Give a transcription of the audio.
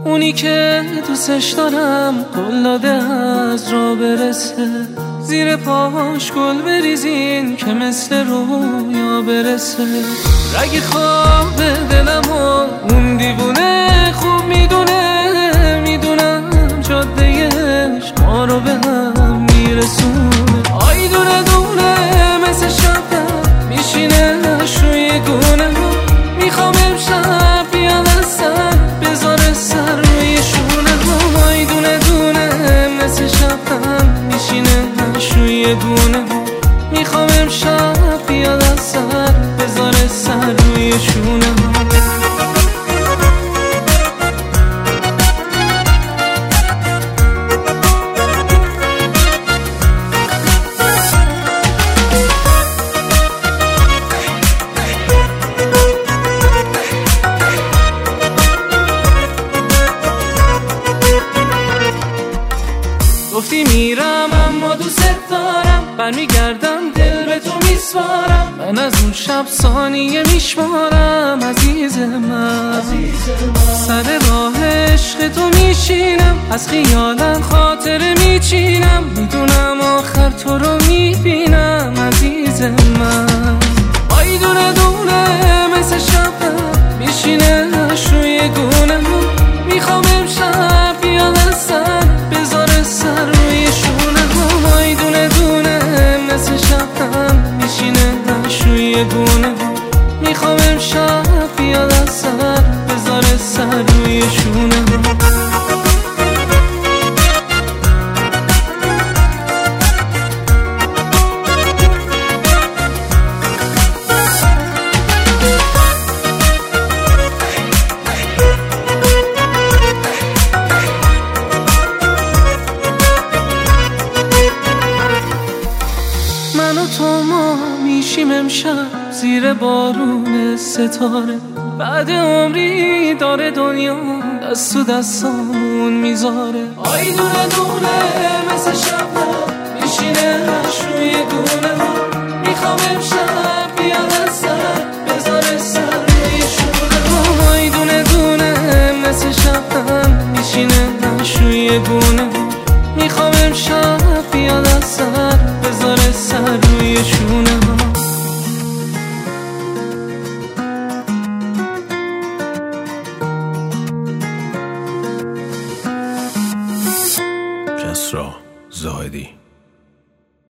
اونی که دوستش دارم قول داده از راه برسه، زیر پاش گل بریزین که مثل رویا برسه. رگ خواب دلم و اون دیوونه خوب میدونه، میدونم جادهش ما رو به هم میرسونه. آی دونه دونه مثل شبنم میشینه روی گونه، میخوام امشب بیاد از سر بذاره سر روی شونه. آی دونه دونه مثل شبنم میشینه روی گونه، میخوام امشب بیاد از سر بذاره سر روی شونه. گفتی میرم اما دوست دارم، برمیگردم دل به تو میسپارم. من از اون شب ثانیه میشمارم عزیز من. سر راه عشق تو میشینم، از خیالم خاطره میچینم. میدونم آخر تو رو میبینم عزیز من. آی دونه دونه مثل شبنم میشینه روی گونه، میخوام امشب بیاد از سر بذاره سر روی شونه. آی دونه دونه مثل شبنم میشینه روی گونه، میخوام امشب بیاد از سر بذاره سر روی شونه. من و تو ما میشیم امشب زیر بارون ستاره، بعد عمری داره دنیا دست تو دستامون میذاره. آی دونه دونه مثل شبنم میشینه روی گونه، میخوام امشب بیاد از سر بذاره سر روی شونه. آی دونه دونه مثل شبنم میشینه روی گونه، میخوام امشب بیاد از سر بذاره سر روی شونه.